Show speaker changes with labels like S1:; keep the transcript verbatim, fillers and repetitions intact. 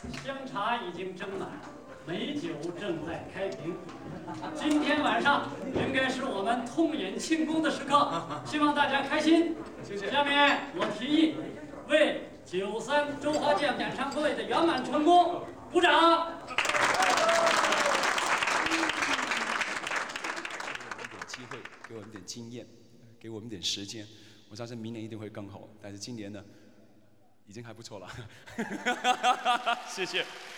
S1: 香茶已经斟满，美酒正在开瓶。今天晚上应该是我们痛饮庆功的时刻，希望大家开心。
S2: 谢谢。
S1: 下面我提议为九三周华健演唱会的圆满成功鼓掌。
S2: 机会，给我们点经验，给我们点时间，我相信明年一定会更好。但是今年呢，已经还不错了。谢谢。